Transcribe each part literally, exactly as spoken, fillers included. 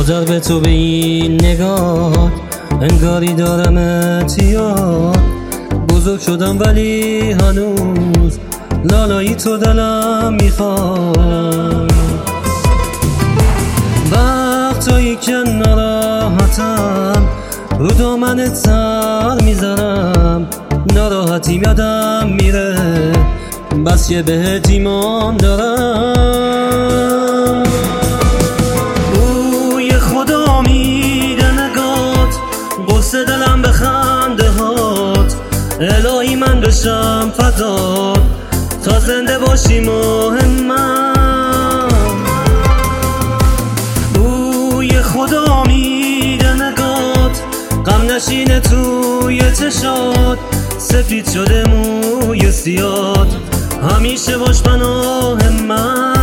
مادر به تو به این نگاه انگاری دارم اتیاد. بزرگ شدم ولی هنوز لالایی تو دلم میخواد. وقتایی که ناراحتم رو دامنت سر میزنم، ناراحتیم یادم میره بس یه بهت ایمان دارم. بوی خدا میده نگات، قصه دلم به خنده هات. الهی من بشم فدات تا زنده باشی مهمم. بوی خدا میده نگات، غم نشینه توی چشات. سفید شده موی سیاد، همیشه باش پناه من.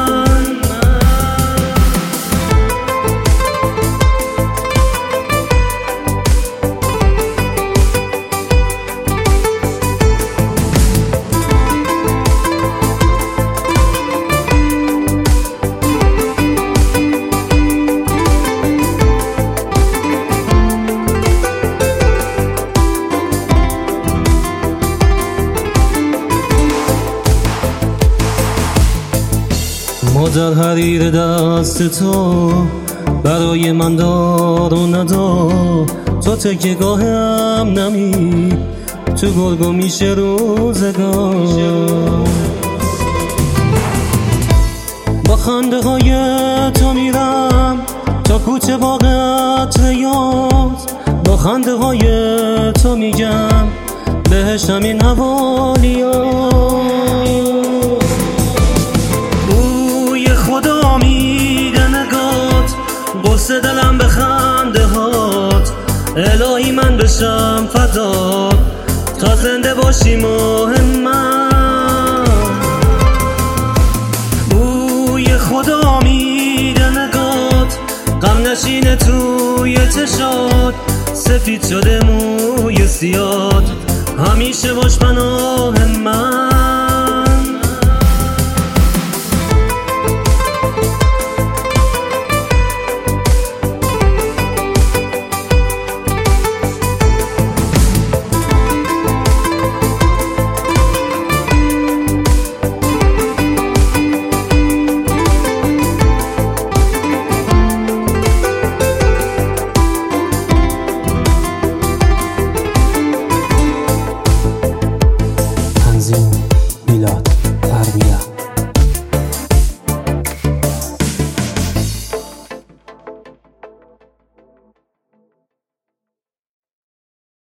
مادر حریر دست تو برای من دار و ندار. تو تکیه‌گاهم نمی تو گرگو میشه روزگار. با خنده های تو میرم تا کوچه باغت یاد. با خنده های تو میگم بهش همین حوالیات. خدا میده نگات، قصه دلم به خنده هات. الهی من بشم فدات تا زنده باشی مهمم. بوی خدا میده نگات، غم نشینه توی چشات. سفید شده موی سیاد، همیشه باش پناه من.